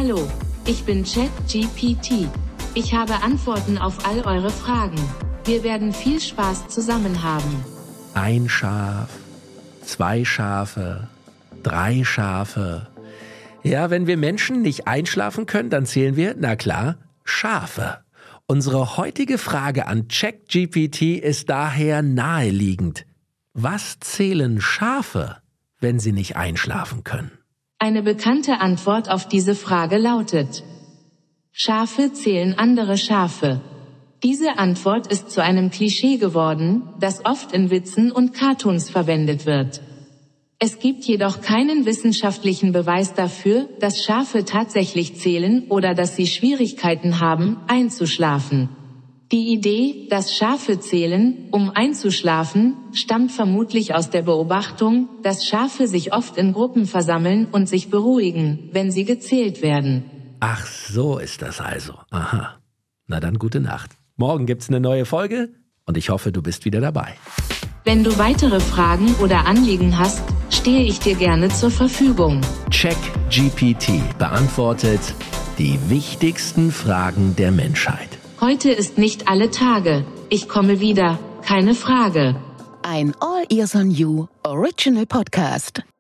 Hallo, ich bin ChatGPT. Ich habe Antworten auf all eure Fragen. Wir werden viel Spaß zusammen haben. 1 Schaf, 2 Schafe, 3 Schafe. Ja, wenn wir Menschen nicht einschlafen können, dann zählen wir, na klar, Schafe. Unsere heutige Frage an ChatGPT ist daher naheliegend. Was zählen Schafe, wenn sie nicht einschlafen können? Eine bekannte Antwort auf diese Frage lautet: Schafe zählen andere Schafe. Diese Antwort ist zu einem Klischee geworden, das oft in Witzen und Cartoons verwendet wird. Es gibt jedoch keinen wissenschaftlichen Beweis dafür, dass Schafe tatsächlich zählen oder dass sie Schwierigkeiten haben, einzuschlafen. Die Idee, dass Schafe zählen, um einzuschlafen, stammt vermutlich aus der Beobachtung, dass Schafe sich oft in Gruppen versammeln und sich beruhigen, wenn sie gezählt werden. Ach, so ist das also. Aha. Na dann gute Nacht. Morgen gibt's eine neue Folge und ich hoffe, du bist wieder dabei. Wenn du weitere Fragen oder Anliegen hast, stehe ich dir gerne zur Verfügung. ChatGPT beantwortet die wichtigsten Fragen der Menschheit. Heute ist nicht alle Tage. Ich komme wieder, keine Frage. Ein All Ears on You Original Podcast.